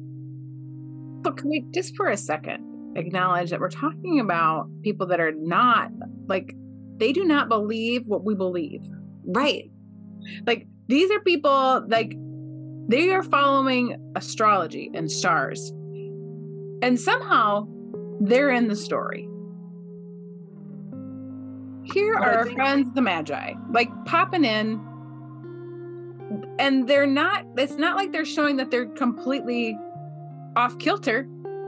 So can we just for a second acknowledge that we're talking about people that are not like they do not believe what we believe. Right. Like these are people like they are following astrology and stars. And somehow they're in the story. Here are our friends, the Magi, like popping in. And they're not, it's not like they're showing that they're completely off kilter.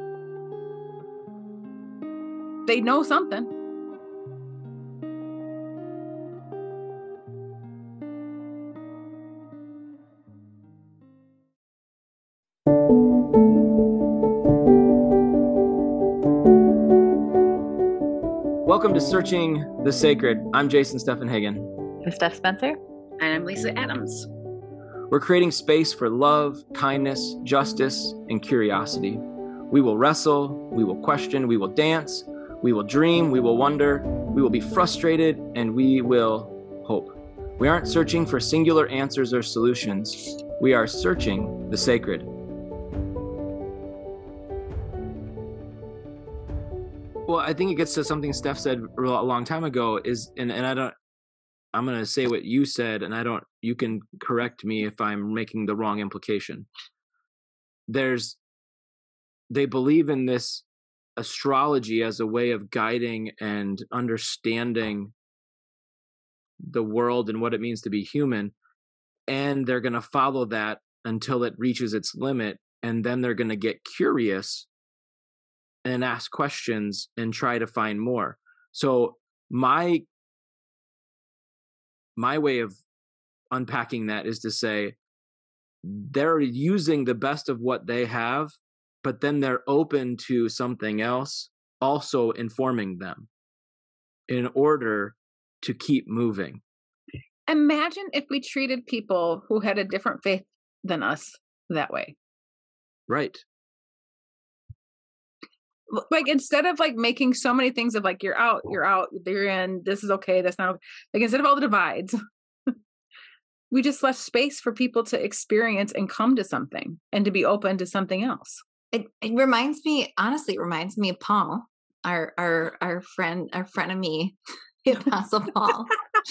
They know something. Welcome to Searching the Sacred. I'm Jason Steffenhagen. I'm Steph Spencer. And I'm Lisa Adams. We're creating space for love, kindness, justice, and curiosity. We will wrestle, we will question, we will dance, we will dream, we will wonder, we will be frustrated, and we will hope. We aren't searching for singular answers or solutions. We are searching the sacred. Well, I think it gets to something Steph said a long time ago I'm going to say what you said, and you can correct me if I'm making the wrong implication. They believe in this astrology as a way of guiding and understanding the world and what it means to be human. And they're going to follow that until it reaches its limit. And then they're going to get curious and ask questions and try to find more. So my way of unpacking that is to say they're using the best of what they have, but then they're open to something else also informing them in order to keep moving. Imagine if we treated people who had a different faith than us that way. Right. Like instead of like making so many things of like you're out, you're in, this is okay, that's not okay. Like instead of all the divides, we just left space for people to experience and come to something and to be open to something else. It reminds me of Paul, our friend, our frenemy, the Apostle Paul.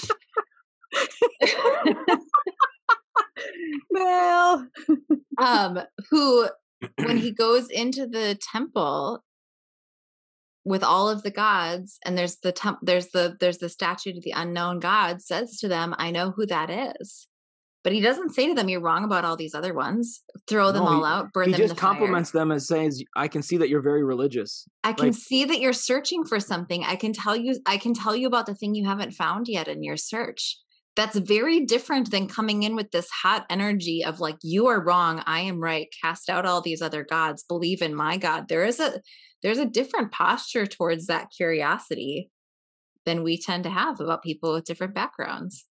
Well, who, when he goes into the temple with all of the gods, and there's the statue to the unknown god, says to them, "I know who that is." But he doesn't say to them, "You're wrong about all these other ones. Throw them all out, burn them in the fire." He just compliments them and says, "I can see that you're very religious. I can see that you're searching for something. I can tell you about the thing you haven't found yet in your search." That's very different than coming in with this hot energy of like, "You are wrong, I am right. Cast out all these other gods. Believe in my God." There's a different posture towards that curiosity than we tend to have about people with different backgrounds.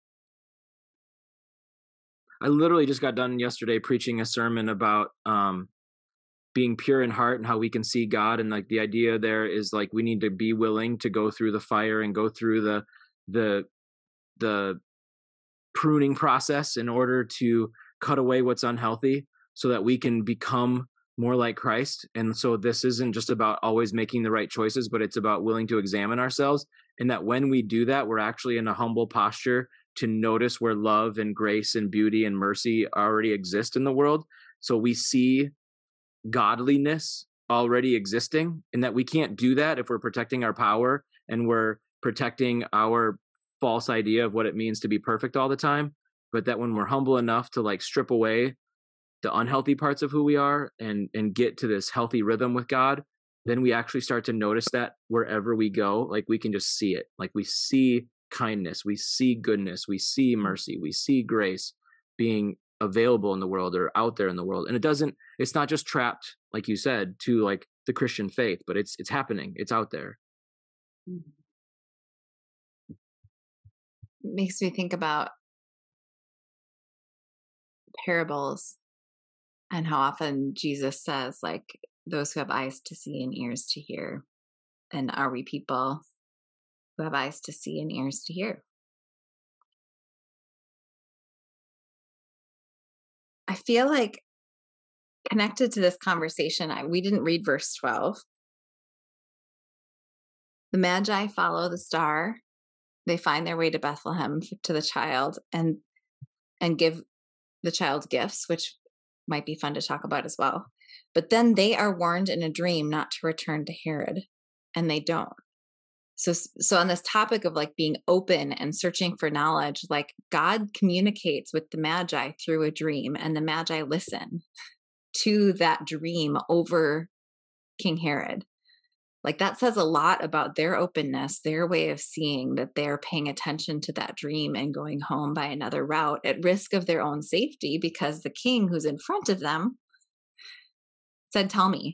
I literally just got done yesterday preaching a sermon about being pure in heart and how we can see God. And like the idea there is like we need to be willing to go through the fire and go through the pruning process in order to cut away what's unhealthy so that we can become more like Christ. And so this isn't just about always making the right choices, but it's about willing to examine ourselves. And that when we do that, we're actually in a humble posture to notice where love and grace and beauty and mercy already exist in the world. So we see godliness already existing, and that we can't do that if we're protecting our power and we're protecting our false idea of what it means to be perfect all the time. But that when we're humble enough to like strip away the unhealthy parts of who we are and get to this healthy rhythm with God, then we actually start to notice that wherever we go, like we can just see it. Like we see kindness, we see goodness, we see mercy, we see grace being available in the world or out there in the world. And it's not just trapped, like you said, to like the Christian faith, but it's happening. It's out there. It makes me think about parables and how often Jesus says, like, those who have eyes to see and ears to hear. And are we people who have eyes to see and ears to hear? I feel like connected to this conversation, we didn't read verse 12. The Magi follow the star. They find their way to Bethlehem to the child and give the child gifts, which might be fun to talk about as well. But then they are warned in a dream not to return to Herod, and they don't. So on this topic of like being open and searching for knowledge, like God communicates with the Magi through a dream, and the Magi listen to that dream over King Herod. Like that says a lot about their openness, their way of seeing that they're paying attention to that dream and going home by another route at risk of their own safety, because the king who's in front of them said, "Tell me."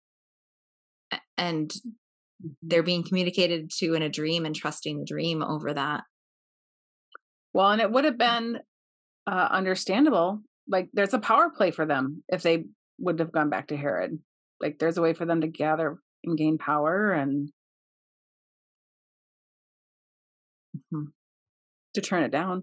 And they're being communicated to in a dream and trusting the dream over that. Well, and it would have been understandable. Like there's a power play for them if they would have gone back to Herod. Like there's a way for them to gather and gain power and to turn it down.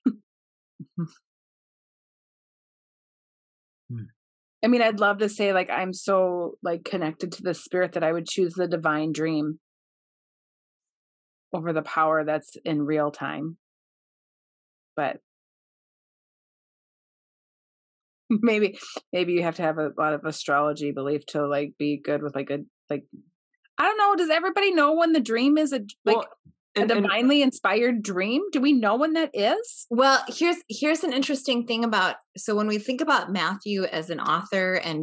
I mean, I'd love to say like I'm so like connected to the spirit that I would choose the divine dream over the power that's in real time. But maybe you have to have a lot of astrology belief to like be good with like a like I don't know. Does everybody know when the dream is a divinely inspired dream? Do we know when that is? Well, here's an interesting thing about, so when we think about Matthew as an author and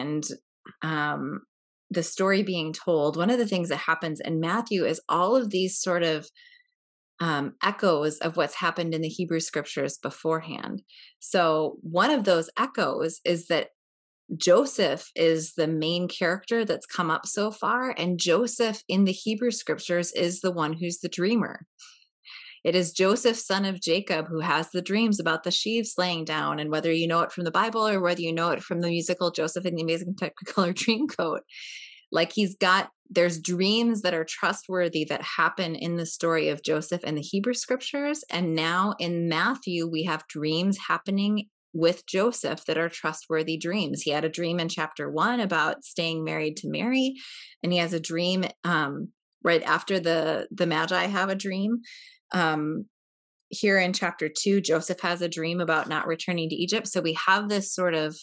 the story being told, one of the things that happens in Matthew is all of these sort of echoes of what's happened in the Hebrew scriptures beforehand. So one of those echoes is that Joseph is the main character that's come up so far, and Joseph in the Hebrew scriptures is the one who's the dreamer. It is Joseph, son of Jacob, who has the dreams about the sheaves laying down, and whether you know it from the Bible or whether you know it from the musical Joseph and the Amazing Technicolor Dreamcoat, like there's dreams that are trustworthy that happen in the story of Joseph and the Hebrew scriptures, and now in Matthew we have dreams happening with Joseph that are trustworthy dreams. He had a dream in chapter 1 about staying married to Mary, and he has a dream right after the Magi have a dream. Here in chapter 2, Joseph has a dream about not returning to Egypt. So we have this sort of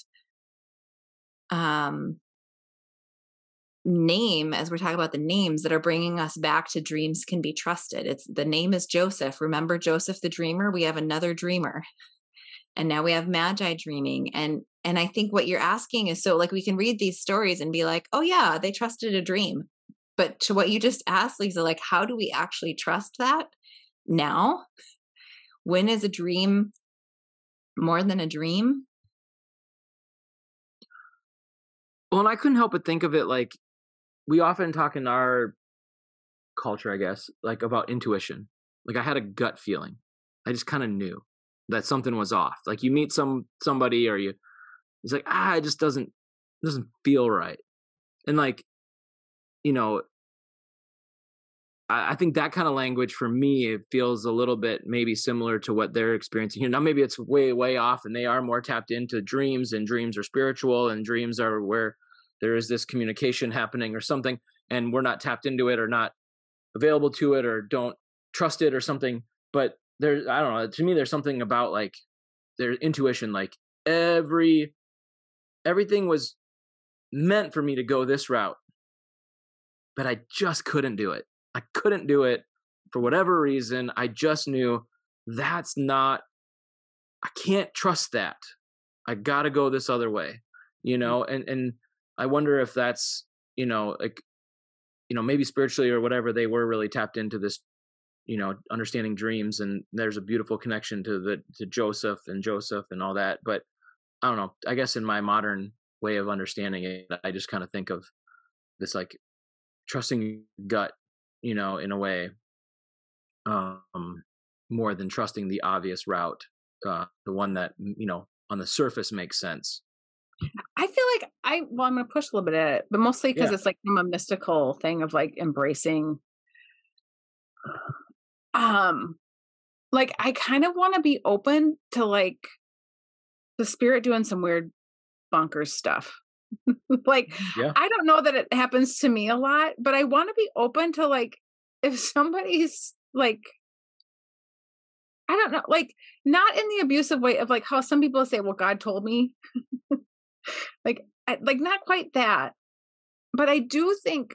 name, as we're talking about the names that are bringing us back to dreams can be trusted. The name is Joseph. Remember Joseph the dreamer? We have another dreamer. And now we have Magi dreaming. And I think what you're asking is, so like we can read these stories and be like, oh yeah, they trusted a dream. But to what you just asked, Lisa, like, how do we actually trust that now? When is a dream more than a dream? Well, and I couldn't help but think of it like, we often talk in our culture, I guess, like about intuition. Like I had a gut feeling. I just kind of knew that something was off. Like you meet somebody or it's like, it just doesn't feel right. And like, you know, I think that kind of language for me, it feels a little bit maybe similar to what they're experiencing here. Now, maybe it's way, way off and they are more tapped into dreams, and dreams are spiritual, and dreams are where there is this communication happening or something, and we're not tapped into it or not available to it or don't trust it or something. But I don't know, to me, there's something about like their intuition, like everything was meant for me to go this route, but I just couldn't do it. I couldn't do it for whatever reason. I just knew I can't trust that. I got to go this other way, and I wonder if that's, maybe spiritually or whatever, they were really tapped into this, understanding dreams, and there's a beautiful connection to Joseph and all that. But I don't know, I guess in my modern way of understanding it, I just kind of think of this like trusting gut, in a way, more than trusting the obvious route, the one that, on the surface makes sense. I feel like I'm going to push a little bit at it, but mostly because it's like from a mystical thing of like embracing, like I kind of want to be open to like the spirit doing some weird bonkers stuff. Like, Yeah. I don't know that it happens to me a lot, but I want to be open to like, if somebody's like, I don't know, like not in the abusive way of like how some people say, well, God told me, like, like not quite that, but I do think,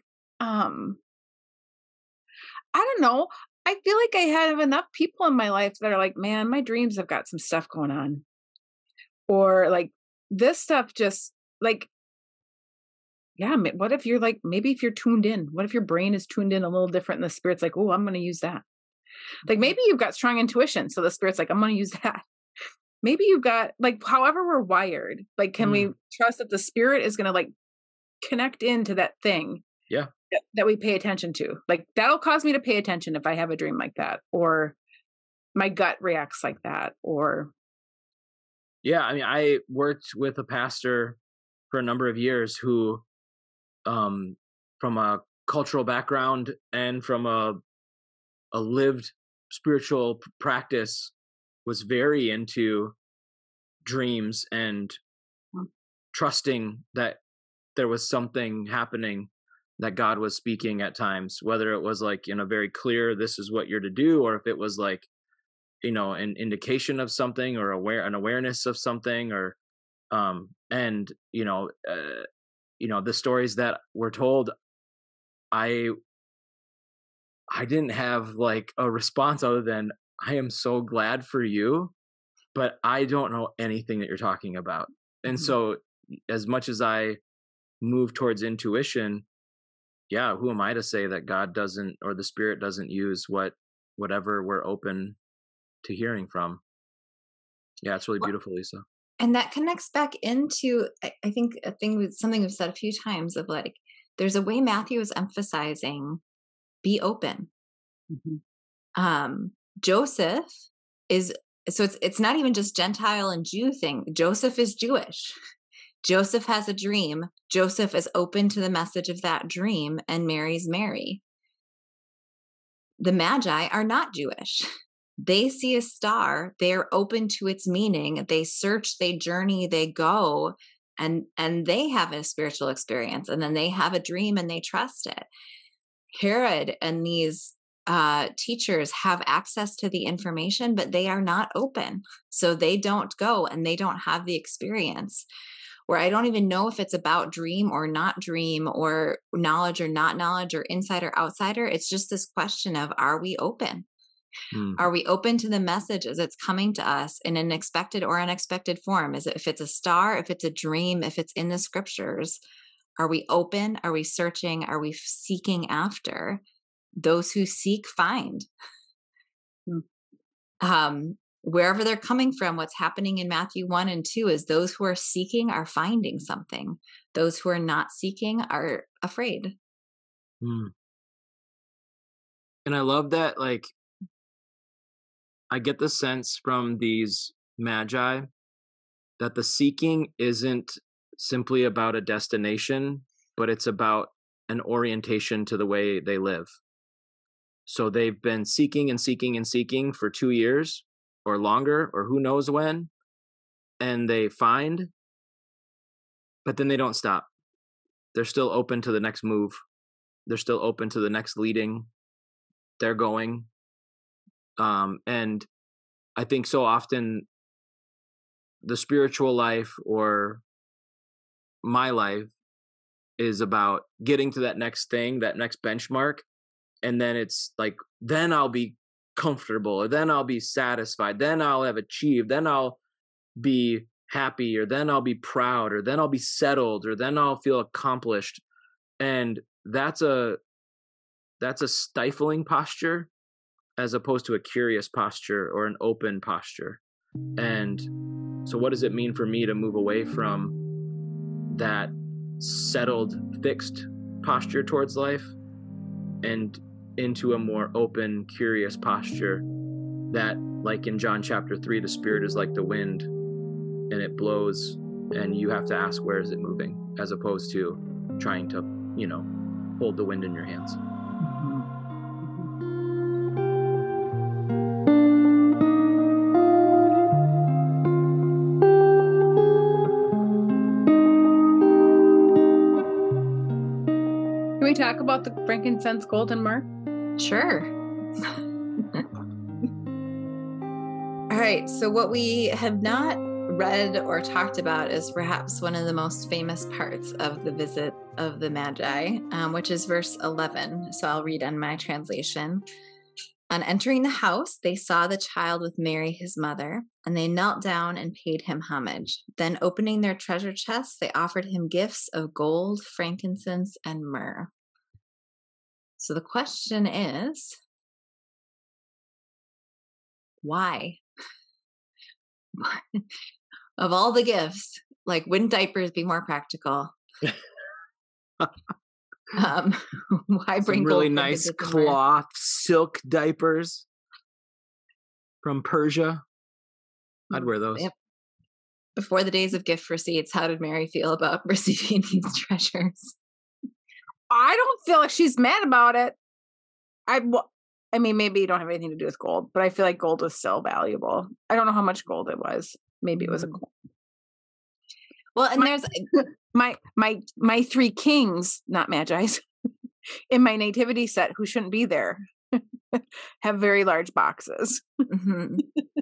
I don't know. I feel like I have enough people in my life that are like, man, my dreams have got some stuff going on. Or like this stuff just like, yeah, what if you're like, maybe if you're tuned in, what if your brain is tuned in a little different and the spirit's like, oh, I'm going to use that. Like maybe you've got strong intuition. So the spirit's like, I'm going to use that. Maybe you've got like, however we're wired, like, can we trust that the spirit is going to like connect into that thing? Yeah. That we pay attention to. Like that'll cause me to pay attention if I have a dream like that, or my gut reacts like that, or. Yeah. I mean, I worked with a pastor for a number of years who, from a cultural background and from a lived spiritual practice, was very into dreams and trusting that there was something happening, that God was speaking at times, whether it was like in a very clear, this is what you're to do, or if it was like, an indication of something, or an awareness of something, or, and, the stories that were told, I didn't have like a response other than, I am so glad for you, but I don't know anything that you're talking about. And so as much as I move towards intuition, yeah, who am I to say that God doesn't, or the spirit doesn't use whatever we're open to hearing from? Yeah, it's really beautiful, Lisa. And that connects back into, I think, something we've said a few times of like, there's a way Matthew is emphasizing, be open. Joseph is, so it's not even just Gentile and Jew thing. Joseph is Jewish. Joseph has a dream. Joseph is open to the message of that dream and marries Mary. The Magi are not Jewish. They see a star, they're open to its meaning, they search, they journey, they go, and they have a spiritual experience, and then they have a dream and they trust it. Herod and these teachers have access to the information, but they are not open. So they don't go and they don't have the experience, where I don't even know if it's about dream or not dream, or knowledge or not knowledge, or insider outsider. It's just this question of, are we open? Are we open to the message as it's coming to us in an expected or unexpected form? If it's a star, if it's a dream, if it's in the scriptures, are we open? Are we searching? Are we seeking after? Those who seek find. Wherever they're coming from, what's happening in Matthew 1 and 2 is those who are seeking are finding something. Those who are not seeking are afraid. And I love that, like, I get the sense from these magi that the seeking isn't simply about a destination, but it's about an orientation to the way they live. So they've been seeking and seeking and seeking for 2 years or longer, or who knows when, and they find, but then they don't stop. They're still open to the next move. They're still open to the next leading. They're going. And I think so often the spiritual life, or my life, is about getting to that next thing, that next benchmark. And then it's like, then I'll be comfortable, or then I'll be satisfied, then I'll have achieved, then I'll be happy, or then I'll be proud, or then I'll be settled, or then I'll feel accomplished. And that's a stifling posture, as opposed to a curious posture or an open posture. And so what does it mean for me to move away from that settled, fixed posture towards life and into a more open, curious posture that, like in John chapter 3, the Spirit is like the wind and it blows and you have to ask, where is it moving? As opposed to trying to, hold the wind in your hands. we talk about the frankincense, gold, and myrrh? Sure. All right. So what we have not read or talked about is perhaps one of the most famous parts of the visit of the Magi, which is verse 11. So I'll read on my translation. On entering the house, they saw the child with Mary, his mother, and they knelt down and paid him homage. Then, opening their treasure chests, they offered him gifts of gold, frankincense, and myrrh. So the question is, why? Of all the gifts, like, wouldn't diapers be more practical? Why bring some really gold, nice frankincense, and myrrh? cloth silk diapers from Persia? I'd wear those. Yep. Before the days of gift receipts, how did Mary feel about receiving these treasures? I don't feel like she's mad about it. I mean, maybe you don't have anything to do with gold, but I feel like gold was still valuable. I don't know how much gold it was. Maybe it was a gold. Well, and there's my three kings, not Magi's, in my nativity set, who shouldn't be there, have very large boxes. mm-hmm.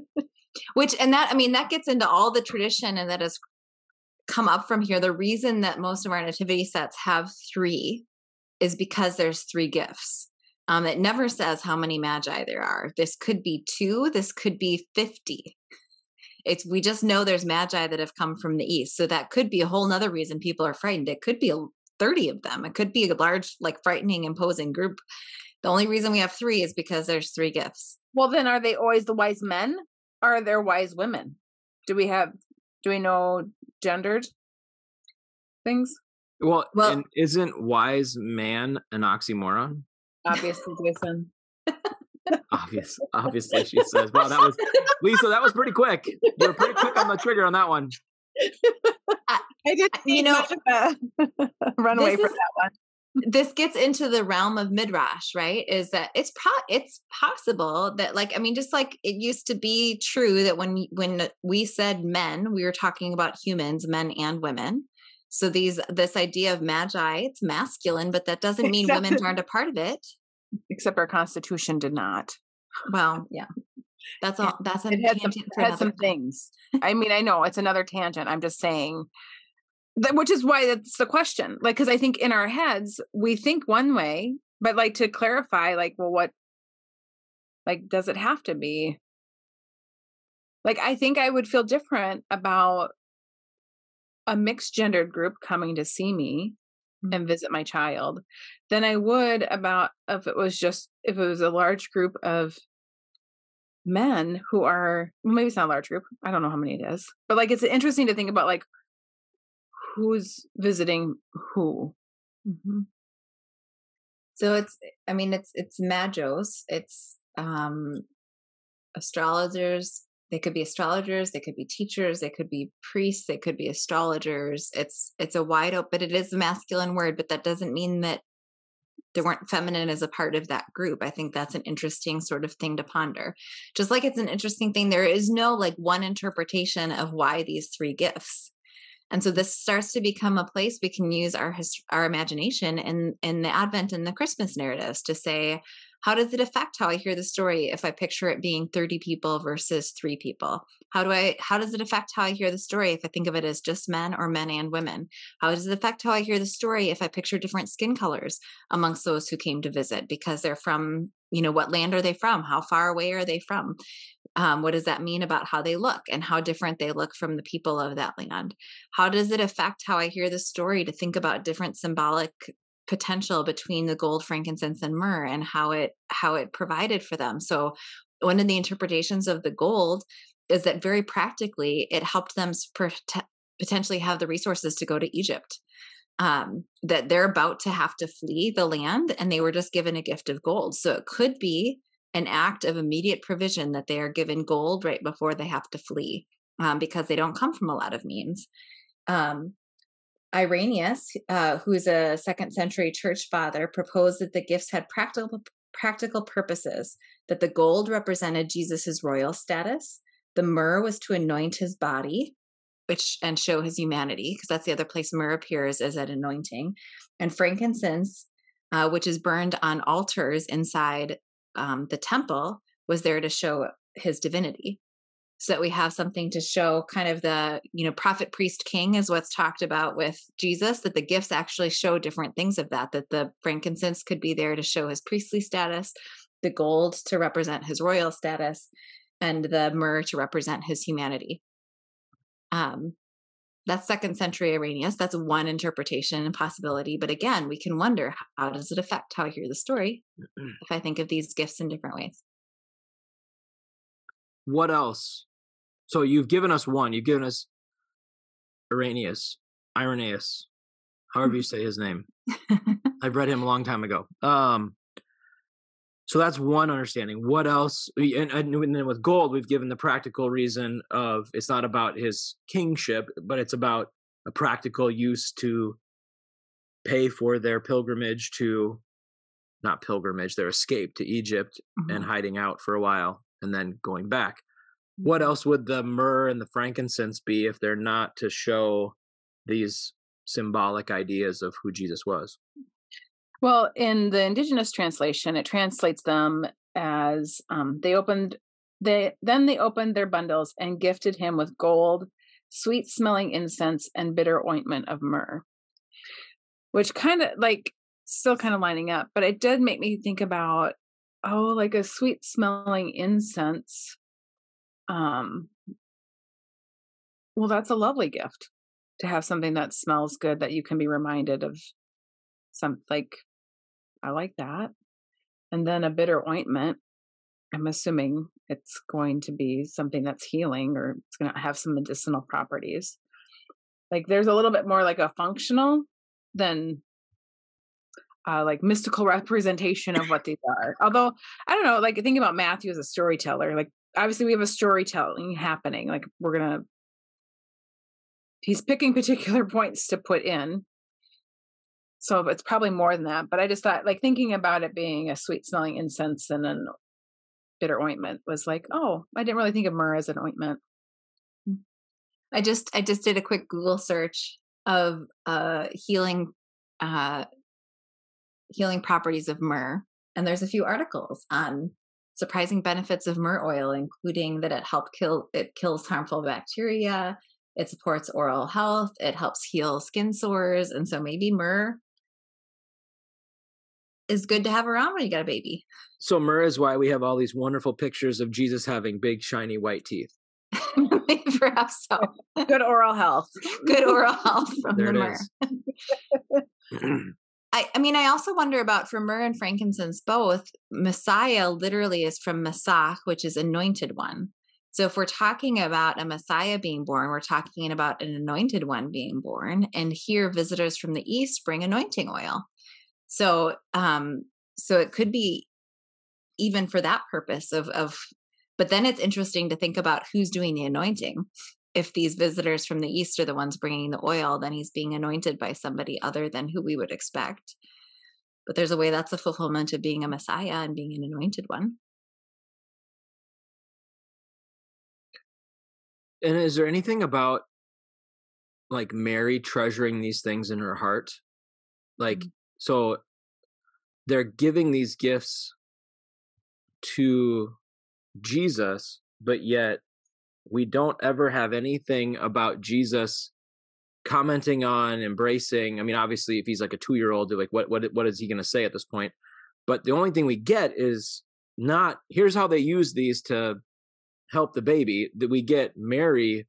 That gets into all the tradition and that has come up from here. The reason that most of our nativity sets have 3 is because there's 3 gifts. It never says how many Magi there are. This could be 2. This could be 50. We just know there's Magi that have come from the east. So that could be a whole nother reason people are frightened. It could be 30 of them. It could be a large, like, frightening, imposing group. The only reason we have 3 is because there's 3 gifts. Well, then are they always the wise men or are there wise women? Do we know gendered things? Well, and isn't wise man an oxymoron? Obviously, Jason. Obviously, she says. Wow, that was Lisa. That was pretty quick. You were pretty quick on the trigger on that one. I didn't run away from that one. This gets into the realm of midrash, right? Is that it's possible that, like, I mean, just like it used to be true that when we said men, we were talking about humans, men and women. So this idea of Magi, it's masculine, but that doesn't mean women aren't a part of it. Except our Constitution did not. Well, yeah, that's all. That's it had some things. I mean, I know it's another tangent. I'm just saying that, which is why that's the question. Like, because I think in our heads we think one way, but like to clarify, like, well, what? Like, does it have to be? Like, I think I would feel different about a mixed gendered group coming to see me and visit my child than I would about if it was a large group of men who are, well, maybe it's not a large group. I don't know how many it is, but like, it's interesting to think about, like, who's visiting who. Mm-hmm. So it's magos. It's astrologers. They could be astrologers, they could be teachers, they could be priests, they could be astrologers. It's a wide open, but it is a masculine word, but that doesn't mean that there weren't feminine as a part of that group. I think that's an interesting sort of thing to ponder. Just like it's an interesting thing, there is no like one interpretation of why these 3 gifts. And so this starts to become a place we can use our imagination in the Advent and the Christmas narratives to say, how does it affect how I hear the story if I picture it being 30 people versus 3 people? How does it affect how I hear the story if I think of it as just men or men and women? How does it affect how I hear the story if I picture different skin colors amongst those who came to visit because they're from, what land are they from? How far away are they from? What does that mean about how they look and how different they look from the people of that land? How does it affect how I hear the story to think about different symbolic potential between the gold, frankincense, and myrrh and how it provided for them? So one of the interpretations of the gold is that very practically it helped them potentially have the resources to go to Egypt. That they're about to have to flee the land and they were just given a gift of gold. So it could be an act of immediate provision that they are given gold right before they have to flee because they don't come from a lot of means. Irenaeus, who's a 2nd century church father, proposed that the gifts had practical purposes, that the gold represented Jesus's royal status, the myrrh was to anoint his body, and show his humanity, because that's the other place myrrh appears, as at anointing, and frankincense which is burned on altars inside the temple, was there to show his divinity. So that we have something to show kind of the, prophet, priest, king is what's talked about with Jesus, that the gifts actually show different things of that the frankincense could be there to show his priestly status, the gold to represent his royal status, and the myrrh to represent his humanity. That's 2nd century Irenaeus. That's one interpretation and possibility. But again, we can wonder, how does it affect how I hear the story if I think of these gifts in different ways? What else? So you've given us one. You've given us Irenaeus, however you say his name. I've read him a long time ago. So that's one understanding. What else? And then with gold, we've given the practical reason of it's not about his kingship, but it's about a practical use to pay for their pilgrimage their escape to Egypt and hiding out for a while and then going back. What else would the myrrh and the frankincense be if they're not to show these symbolic ideas of who Jesus was? Well, in the indigenous translation, it translates them as then they opened their bundles and gifted him with gold, sweet smelling incense, and bitter ointment of myrrh, which kind of still kind of lining up, but it did make me think about, like a sweet smelling incense. Well, that's a lovely gift to have something that smells good that you can be reminded of I like that. And then a bitter ointment, I'm assuming it's going to be something that's healing, or it's going to have some medicinal properties. There's a little bit more like a functional than mystical representation of what these are. Although, I don't know, think about Matthew as a storyteller. Obviously we have a storytelling happening. He's picking particular points to put in. So it's probably more than that. But I just thought, thinking about it being a sweet smelling incense and a bitter ointment was I didn't really think of myrrh as an ointment. I just did a quick Google search of healing properties of myrrh, and there's a few articles on surprising benefits of myrrh oil, including that it kills harmful bacteria, it supports oral health, it helps heal skin sores, and so maybe myrrh is good to have around when you got a baby. So myrrh is why we have all these wonderful pictures of Jesus having big, shiny, white teeth. Perhaps so. Good oral health. Good oral health from there the myrrh. I also wonder about, for myrrh and frankincense both, Messiah literally is from Masach, which is anointed one. So if we're talking about a Messiah being born, we're talking about an anointed one being born. And here visitors from the East bring anointing oil. So it could be even for that purpose but then it's interesting to think about who's doing the anointing. If these visitors from the East are the ones bringing the oil, then he's being anointed by somebody other than who we would expect. But there's a way that's a fulfillment of being a Messiah and being an anointed one. And is there anything about Mary treasuring these things in her heart? So they're giving these gifts to Jesus, but yet we don't ever have anything about Jesus commenting on, embracing. I mean, obviously, if he's a 2-year-old, what is he going to say at this point? But the only thing we get is not, here's how they use these to help the baby. That we get Mary,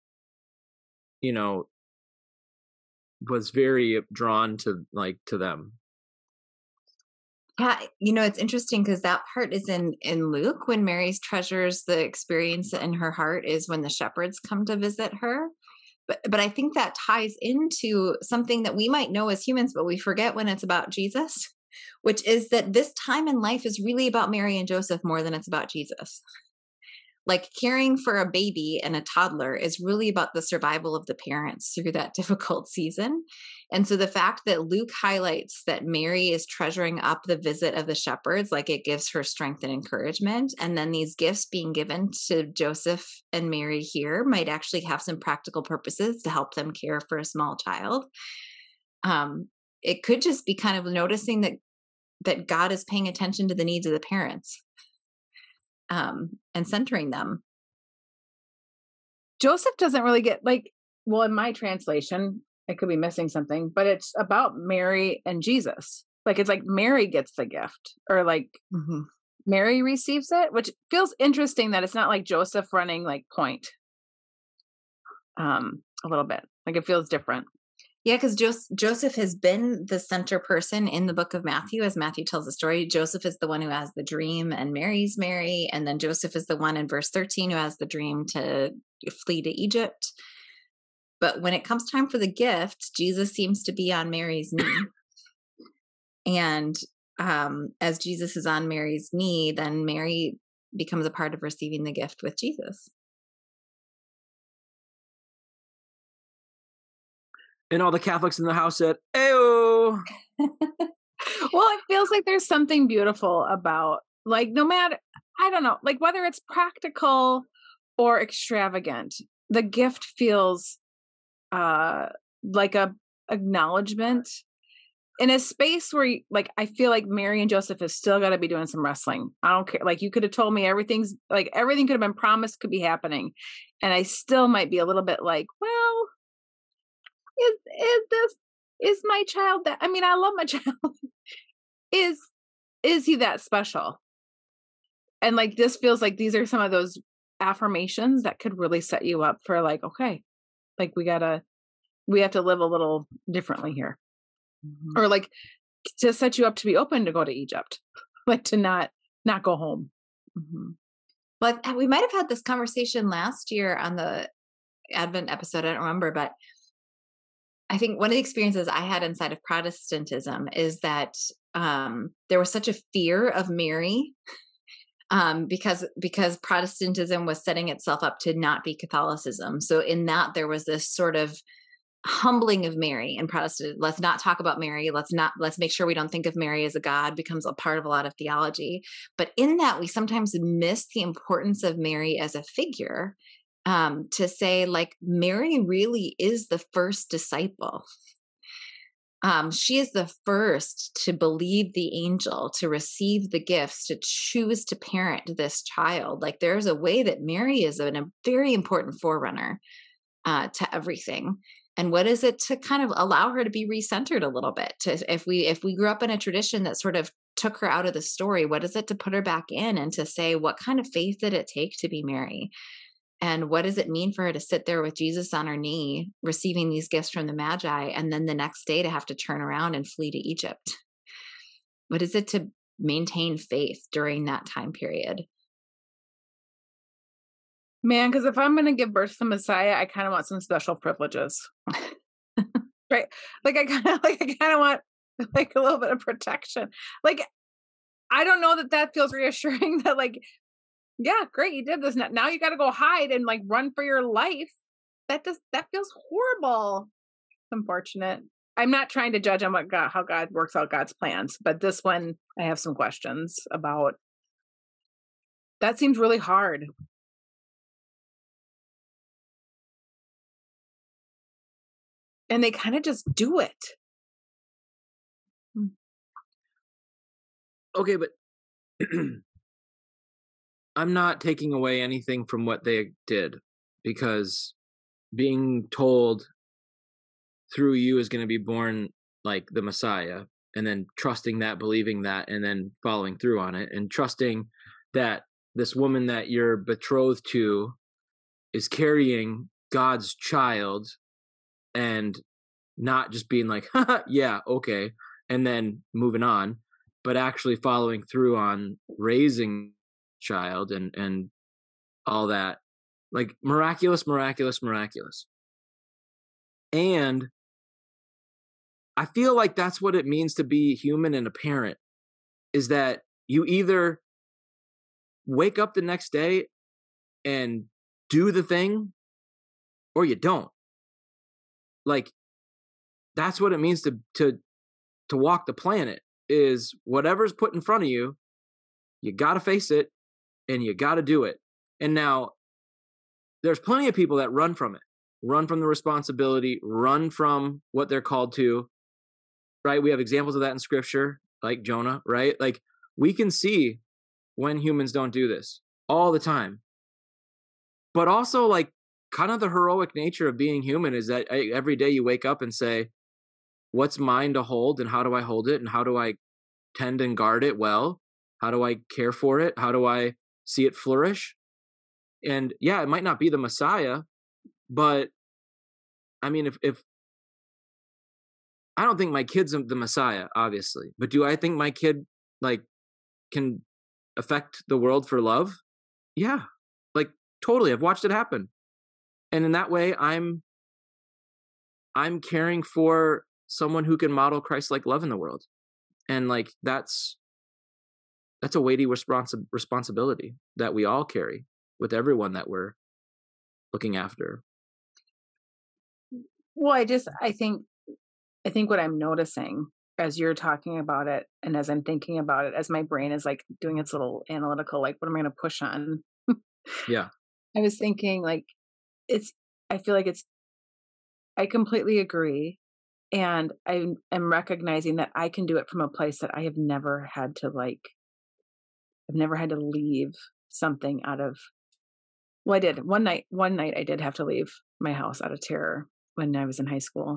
was very drawn to them. Yeah, it's interesting because that part is in Luke, when Mary treasures the experience in her heart is when the shepherds come to visit her. But I think that ties into something that we might know as humans, but we forget when it's about Jesus, which is that this time in life is really about Mary and Joseph more than it's about Jesus. Caring for a baby and a toddler is really about the survival of the parents through that difficult season. And so the fact that Luke highlights that Mary is treasuring up the visit of the shepherds, it gives her strength and encouragement. And then these gifts being given to Joseph and Mary here might actually have some practical purposes to help them care for a small child. It could just be kind of noticing that that God is paying attention to the needs of the parents, and centering them. Joseph doesn't really get well, in my translation, I could be missing something, but it's about Mary and Jesus. It's like Mary gets the gift, or Mary receives it, which feels interesting that it's not like Joseph running point. A little bit. It feels different. Yeah, because Joseph has been the center person in the book of Matthew. As Matthew tells the story, Joseph is the one who has the dream and marries Mary. And then Joseph is the one in verse 13 who has the dream to flee to Egypt. But when it comes time for the gift, Jesus seems to be on Mary's knee. And as Jesus is on Mary's knee, then Mary becomes a part of receiving the gift with Jesus. And all the Catholics in the house said, "Ayo." Well, it feels like there's something beautiful about no matter, I don't know, whether it's practical or extravagant, the gift feels like a acknowledgement in a space where I feel like Mary and Joseph has still got to be doing some wrestling. I don't care. You could have told me everything could have been promised, could be happening. And I still might be a little bit well, is my child that, I love my child. Is he that special? And this feels like these are some of those affirmations that could really set you up for okay, we have to live a little differently here. Mm-hmm. Or to set you up to be open to go to Egypt, to not go home. Mm-hmm. But we might have had this conversation last year on the Advent episode. I don't remember, but I think one of the experiences I had inside of Protestantism is that there was such a fear of Mary because Protestantism was setting itself up to not be Catholicism. So in that, there was this sort of humbling of Mary and Protestant. Let's not talk about Mary. Let's make sure we don't think of Mary as a god, becomes a part of a lot of theology. But in that, we sometimes miss the importance of Mary as a figure, to say Mary really is the first disciple. She is the first to believe the angel, to receive the gifts, to choose to parent this child. There's a way that Mary is a very important forerunner to everything. And what is it to kind of allow her to be recentered a little bit? If we grew up in a tradition that sort of took her out of the story, what is it to put her back in and to say, what kind of faith did it take to be Mary? And what does it mean for her to sit there with Jesus on her knee, receiving these gifts from the Magi, and then the next day to have to turn around and flee to Egypt? What is it to maintain faith during that time period? Man, because if I'm going to give birth to Messiah, I kind of want some special privileges, right? I kind of want a little bit of protection. I don't know that feels reassuring. That yeah, great, you did this. Now you got to go hide and run for your life. That feels horrible. Unfortunate. I'm not trying to judge on how God works out God's plans, but this one I have some questions about. That seems really hard. And they kind of just do it. Okay, but I'm not taking away anything from what they did, because being told through you is going to be born the Messiah, and then trusting that, believing that, and then following through on it, and trusting that this woman that you're betrothed to is carrying God's child, and not just being yeah, okay, and then moving on, but actually following through on raising child and all that, miraculous. And I feel like that's what it means to be human and a parent, is that you either wake up the next day and do the thing, or you don't. That's what it means to walk the planet, is whatever's put in front of you, you got to face it and you got to do it. And now there's plenty of people that run from it, run from the responsibility, run from what they're called to, right? We have examples of that in scripture. like Jonah, right? Like we can see when humans don't do this all the time. But also like kind of the heroic nature of being human is that every day you wake up and say, what's mine to hold and how do I hold it? And how do I tend and guard it well? How do I care for it? How do I see it flourish? And yeah, it might not be the Messiah, but I mean, if I don't think my kid's the Messiah, obviously, but do I think my kid like can affect the world for love? Yeah, like totally. I've watched it happen. And in that way, I'm caring for someone who can model Christ-like love in the world. And like, that's a weighty responsibility that we all carry with everyone that we're looking after. Well, I think what I'm noticing as you're talking about it and as I'm thinking about it, as my brain is like doing its little analytical, like, what am I going to push on? Yeah. I was thinking like, I feel like I completely agree. And I'm recognizing that I can do it from a place that I have never had to I've never had to leave something out of, well, I did one night I did have to leave my house out of terror when I was in high school.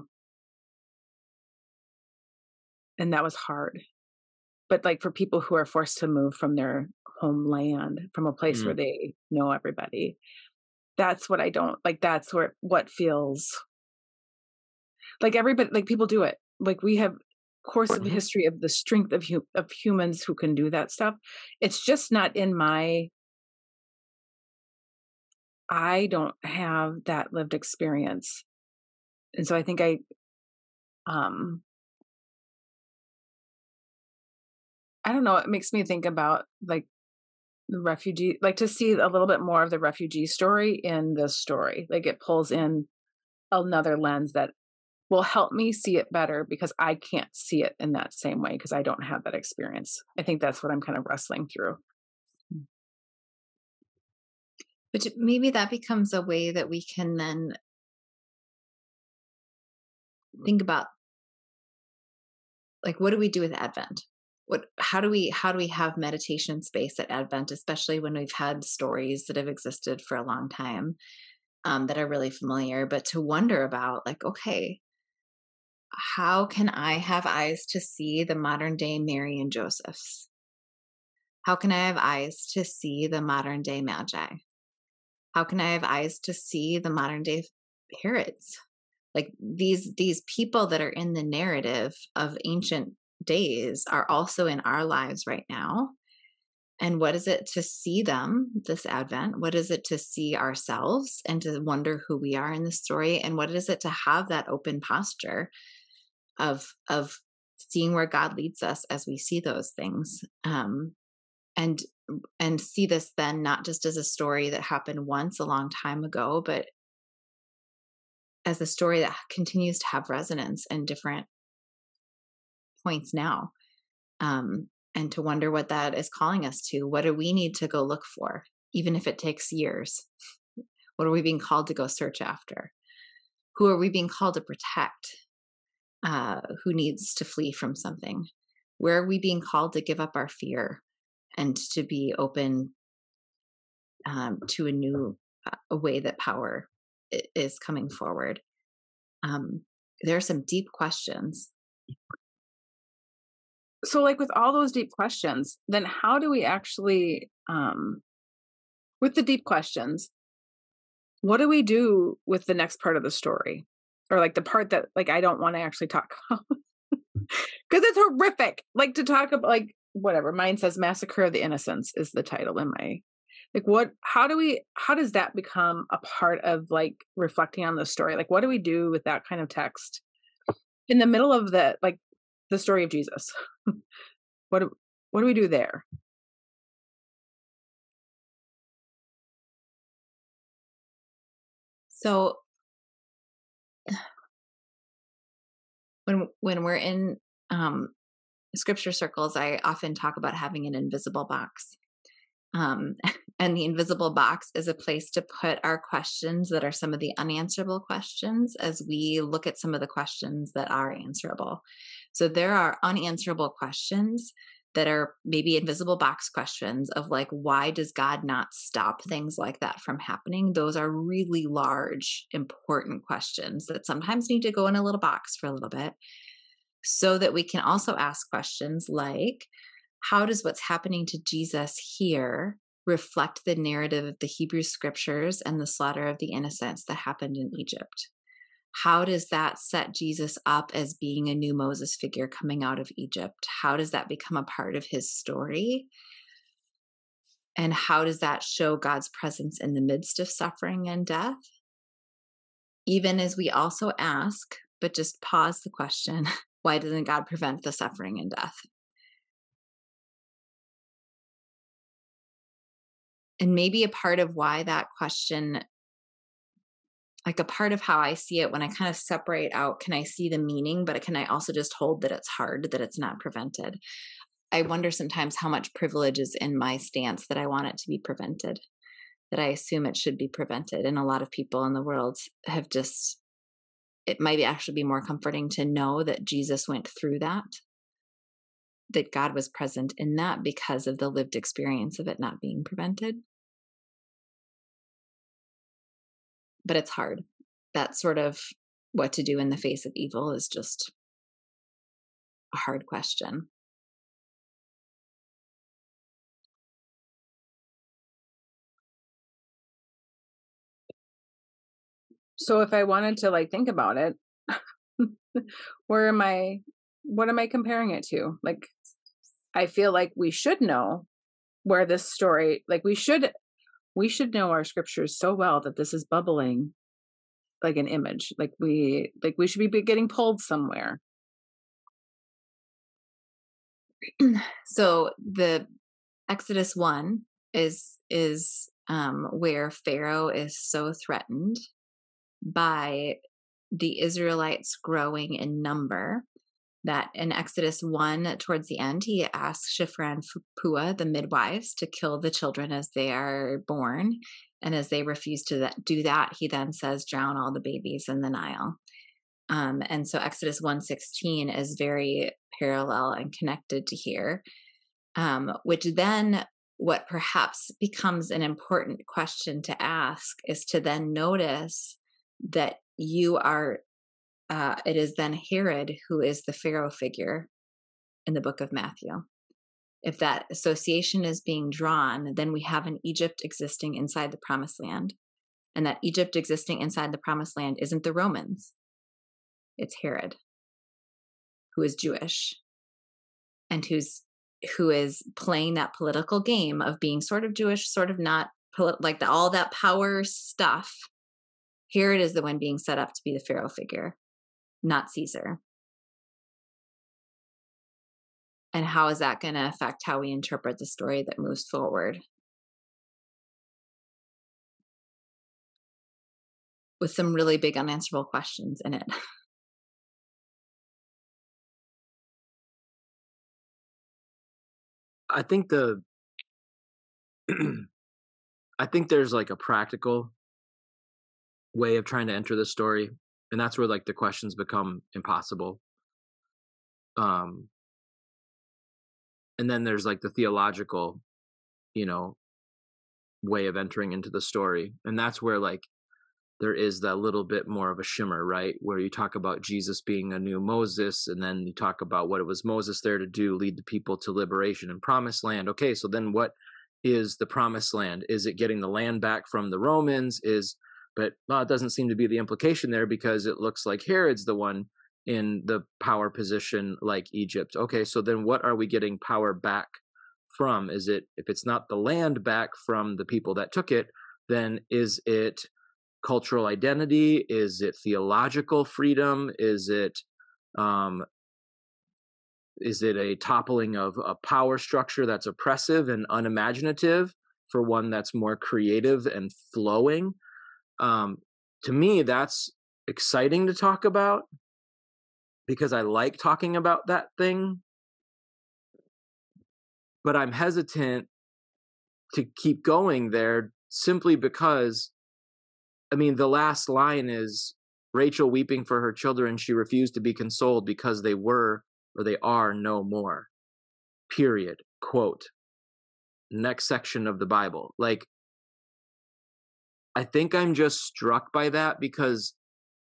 And that was hard. But like for people who are forced to move from their homeland, from a place where they know everybody, that's what I don't like. That's what feels like everybody, like people do it. Like we have course of history of the strength of humans who can do that stuff. It's just not in I don't have that lived experience. And so I think I don't know, it makes me think about like the refugee, like to see a little bit more of the refugee story in this story. Like it pulls in another lens that will help me see it better because I can't see it in that same way because I don't have that experience. I think that's what I'm kind of wrestling through. But maybe that becomes a way that we can then think about, like, what do we do with Advent? How do we have meditation space at Advent, especially when we've had stories that have existed for a long time that are really familiar, but to wonder about, like, okay, how can I have eyes to see the modern day Mary and Josephs? How can I have eyes to see the modern day Magi? How can I have eyes to see the modern day Herods? Like these people that are in the narrative of ancient days are also in our lives right now. And what is it to see them this Advent? What is it to see ourselves and to wonder who we are in the story? And what is it to have that open posture of seeing where God leads us as we see those things? And see this then not just as a story that happened once a long time ago, but as a story that continues to have resonance in different points now. And to wonder what that is calling us to. What do we need to go look for, even if it takes years? What are we being called to go search after? Who are we being called to protect? Who needs to flee from something? Where are we being called to give up our fear and to be open to a new a way that power is coming forward? There are some deep questions. So like with all those deep questions, then how do we actually, with the deep questions, what do we do with the next part of the story? Or like the part that like, I don't want to actually talk about because it's horrific. Like to talk about like, whatever, mine says Massacre of the Innocents is the title in my, like how does that become a part of like reflecting on the story? Like, what do we do with that kind of text in the middle of the story of Jesus? What do we do there? So when we're in scripture circles, I often talk about having an invisible box. And the invisible box is a place to put our questions that are some of the unanswerable questions as we look at some of the questions that are answerable. So there are unanswerable questions that are maybe invisible box questions of like, why does God not stop things like that from happening? Those are really large, important questions that sometimes need to go in a little box for a little bit, so that we can also ask questions like, how does what's happening to Jesus here reflect the narrative of the Hebrew scriptures and the slaughter of the innocents that happened in Egypt? How does that set Jesus up as being a new Moses figure coming out of Egypt? How does that become a part of his story? And how does that show God's presence in the midst of suffering and death? Even as we also ask, but just pause the question, why doesn't God prevent the suffering and death? And maybe a part of why that question, like a part of how I see it when I kind of separate out, can I see the meaning, but can I also just hold that it's hard, that it's not prevented? I wonder sometimes how much privilege is in my stance that I want it to be prevented, that I assume it should be prevented. And a lot of people in the world have just, it might actually be more comforting to know that Jesus went through that God was present in that because of the lived experience of it not being prevented. But it's hard. That sort of what to do in the face of evil is just a hard question. So if I wanted to like think about it, what am I comparing it to? Like, I feel like we should know where this story, like we should know our scriptures so well that this is bubbling like an image. Like we should be getting pulled somewhere. So the Exodus 1 is where Pharaoh is so threatened by the Israelites growing in number that in Exodus 1, towards the end, he asks Shiphrah and Puah, the midwives, to kill the children as they are born. And as they refuse to do that, he then says, drown all the babies in the Nile. And so Exodus 1:16 is very parallel and connected to here, which then what perhaps becomes an important question to ask is to then notice that you are, it is then Herod who is the Pharaoh figure in the book of Matthew. If that association is being drawn, then we have an Egypt existing inside the promised land. And that Egypt existing inside the promised land isn't the Romans. It's Herod, who is Jewish and who is playing that political game of being sort of Jewish, sort of not, like all that power stuff. Herod is the one being set up to be the Pharaoh figure, not Caesar. And how is that going to affect how we interpret the story that moves forward? With some really big unanswerable questions in it. I think I think there's like a practical way of trying to enter the story, and that's where like the questions become impossible. And then there's like the theological, way of entering into the story, and that's where like there is that little bit more of a shimmer, right? Where you talk about Jesus being a new Moses, and then you talk about what it was Moses there to do, lead the people to liberation and promised land. Okay, so then what is the promised land? Is it getting the land back from the Romans? But it doesn't seem to be the implication there, because it looks like Herod's the one in the power position like Egypt. Okay, so then what are we getting power back from? Is it, if it's not the land back from the people that took it, then is it cultural identity? Is it theological freedom? Is it a toppling of a power structure that's oppressive and unimaginative for one that's more creative and flowing? To me, that's exciting to talk about, because I like talking about that thing, but I'm hesitant to keep going there simply because, the last line is Rachel weeping for her children. She refused to be consoled because they were or they are no more. Period. Quote. Next section of the Bible. Like, I think I'm just struck by that because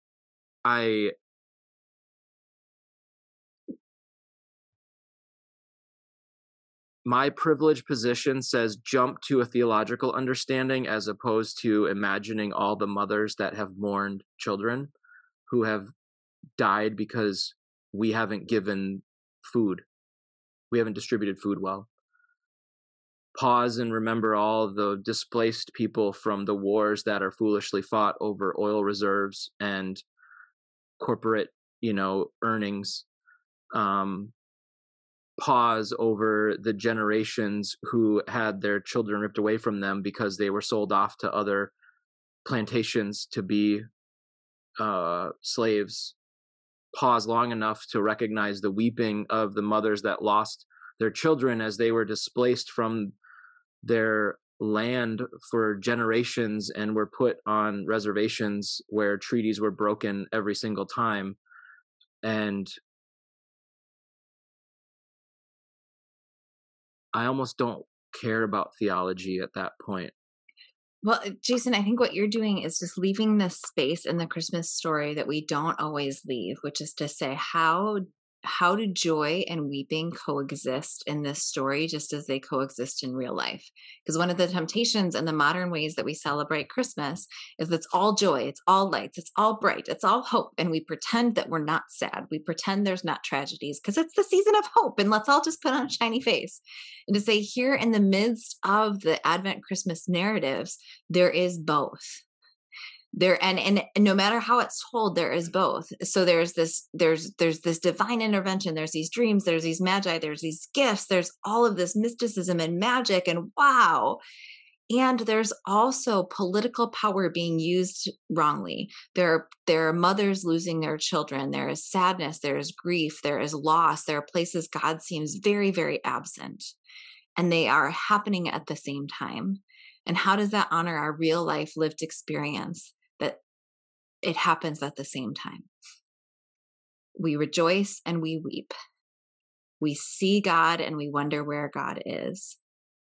my privileged position says jump to a theological understanding as opposed to imagining all the mothers that have mourned children who have died because we haven't given food. We haven't distributed food well. Pause and remember all the displaced people from the wars that are foolishly fought over oil reserves and corporate, earnings. Pause over the generations who had their children ripped away from them because they were sold off to other plantations to be slaves. Pause long enough to recognize the weeping of the mothers that lost their children as they were displaced from their land for generations and were put on reservations where treaties were broken every single time. And I almost don't care about theology at that point. Well, Jason, I think what you're doing is just leaving this space in the Christmas story that we don't always leave, which is to say, how do joy and weeping coexist in this story just as they coexist in real life? Because one of the temptations in the modern ways that we celebrate Christmas is it's all joy, it's all lights, it's all bright, it's all hope. And we pretend that we're not sad. We pretend there's not tragedies because it's the season of hope and let's all just put on a shiny face. And to say here in the midst of the Advent Christmas narratives, there is both. There and no matter how it's told, there is both. So there's this divine intervention, there's these dreams, there's these magi, there's these gifts, there's all of this mysticism and magic and wow. And there's also political power being used wrongly. There are mothers losing their children. There is sadness, there is grief, there is loss. There are places God seems very, very absent. And they are happening at the same time. And how does that honor our real life lived experience? That it happens at the same time. We rejoice and we weep. We see God and we wonder where God is.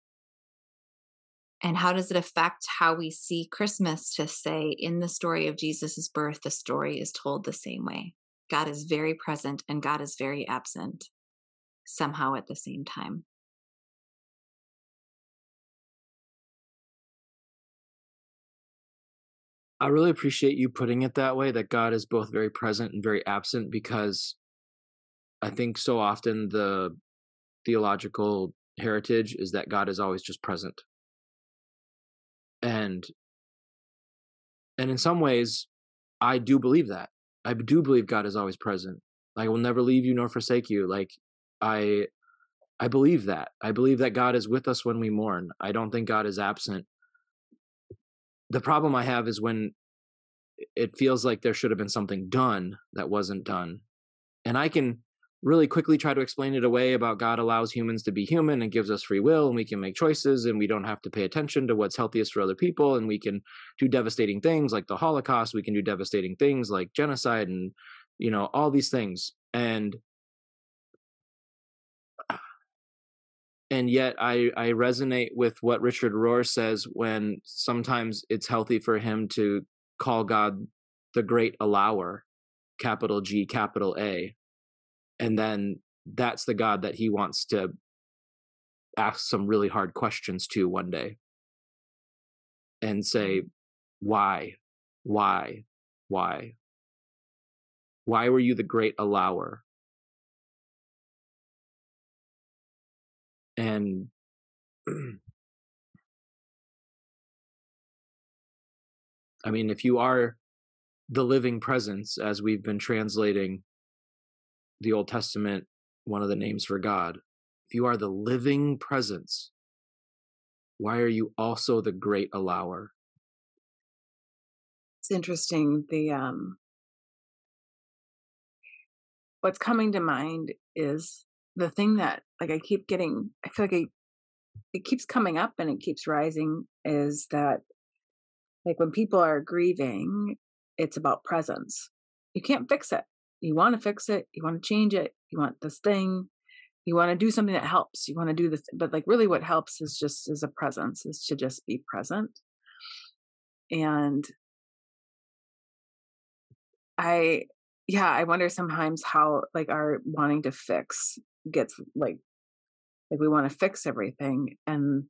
And how does it affect how we see Christmas to say in the story of Jesus's birth, the story is told the same way. God is very present and God is very absent somehow at the same time. I really appreciate you putting it that way, that God is both very present and very absent, because I think so often the theological heritage is that God is always just present. And in some ways, I do believe that. I do believe God is always present. I will never leave you nor forsake you. Like, I believe that. I believe that God is with us when we mourn. I don't think God is absent. The problem I have is when it feels like there should have been something done that wasn't done. And I can really quickly try to explain it away about God allows humans to be human and gives us free will and we can make choices and we don't have to pay attention to what's healthiest for other people, and we can do devastating things like the Holocaust, we can do devastating things like genocide and all these things. And yet I resonate with what Richard Rohr says when sometimes it's healthy for him to call God the great allower, capital G, capital A. And then that's the God that he wants to ask some really hard questions to one day and say, why were you the great allower? And I mean, if you are the living presence, as we've been translating the Old Testament, one of the names for God, if you are the living presence, why are you also the great allower? It's interesting. What's coming to mind is the thing that I feel like it keeps coming up and it keeps rising, is that when people are grieving, it's about presence. You can't fix it. You want to fix it. You want to change it. You want this thing. You want to do something that helps. You want to do this, but like really what helps is a presence, is to just be present. And I wonder sometimes how like our wanting to fix gets like we want to fix everything. And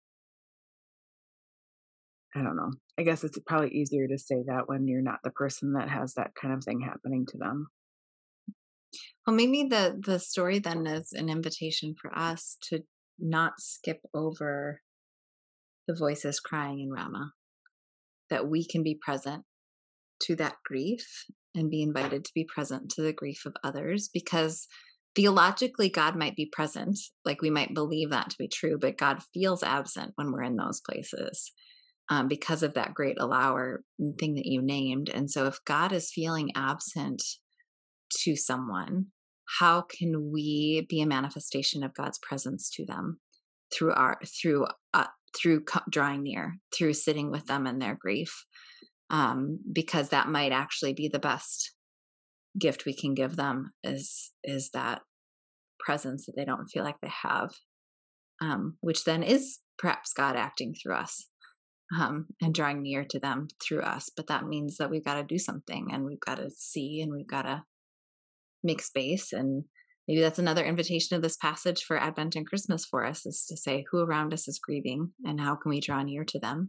I don't know. I guess it's probably easier to say that when you're not the person that has that kind of thing happening to them. Well, maybe the story then is an invitation for us to not skip over the voices crying in Ramah, that we can be present to that grief and be invited to be present to the grief of others, because theologically God might be present, like we might believe that to be true, but God feels absent when we're in those places because of that great allower thing that you named. And so if God is feeling absent to someone, how can we be a manifestation of God's presence to them through drawing near, through sitting with them in their grief? Because that might actually be the best gift we can give them is that presence that they don't feel like they have, which then is perhaps God acting through us and drawing near to them through us. But that means that we've got to do something, and we've got to see, and we've got to make space. And maybe that's another invitation of this passage for Advent and Christmas for us, is to say who around us is grieving and how can we draw near to them,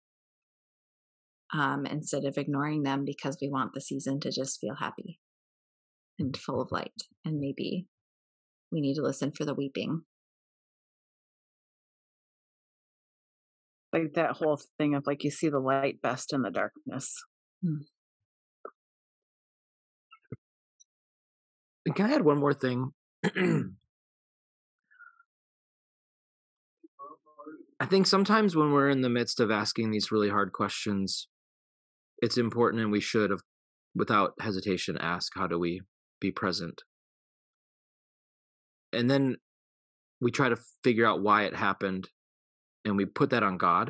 instead of ignoring them because we want the season to just feel happy and full of light. And maybe we need to listen for the weeping. Like that whole thing of like, you see the light best in the darkness. Can I add one more thing? I think sometimes when we're in the midst of asking these really hard questions, it's important, and we should have, without hesitation, ask, how do we be present? And then we try to figure out why it happened, and we put that on God.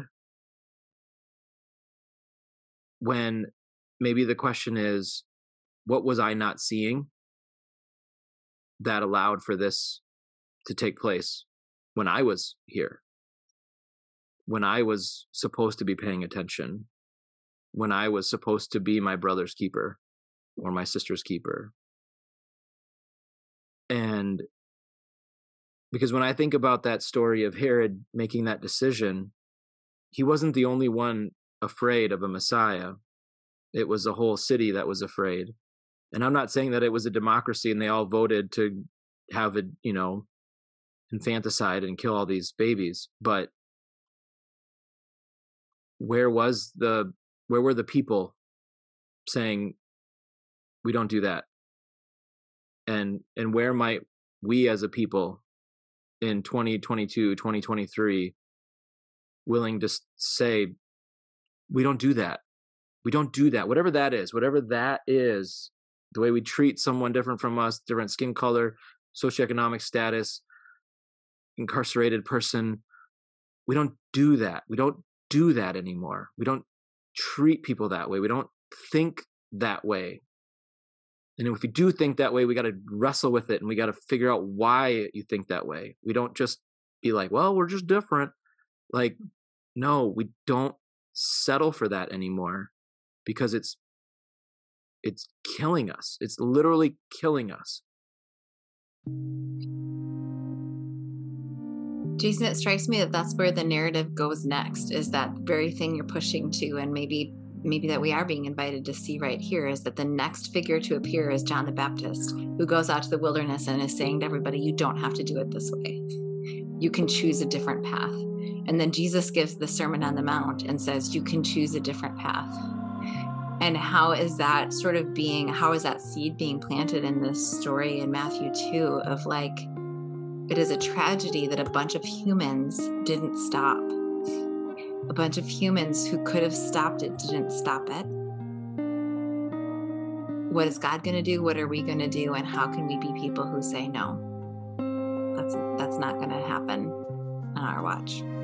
When maybe the question is, what was I not seeing that allowed for this to take place when I was here? When I was supposed to be paying attention, when I was supposed to be my brother's keeper or my sister's keeper. And because when I think about that story of Herod making that decision, he wasn't the only one afraid of a Messiah. It was a whole city that was afraid. And I'm not saying that it was a democracy and they all voted to have infanticide and kill all these babies, but where were the people saying, we don't do that? And where might we as a people in 2022, 2023, willing to say, we don't do that. We don't do that. Whatever that is, the way we treat someone different from us, different skin color, socioeconomic status, incarcerated person, we don't do that. We don't do that anymore. We don't treat people that way. We don't think that way. And if we do think that way, we got to wrestle with it, and we got to figure out why you think that way. We don't just be like, well, we're just different. Like, no, we don't settle for that anymore, because it's killing us. It's literally killing us. Jason, it strikes me that that's where the narrative goes next, is that very thing you're pushing to, and maybe that we are being invited to see right here, is that the next figure to appear is John the Baptist, who goes out to the wilderness and is saying to everybody, you don't have to do it this way. You can choose a different path. And then Jesus gives the Sermon on the Mount and says, you can choose a different path. And how is that seed being planted in this story in Matthew 2 of like, it is a tragedy that a bunch of humans didn't stop. A bunch of humans who could have stopped it didn't stop it. What is God going to do? What are we going to do? And how can we be people who say no? That's not going to happen on our watch.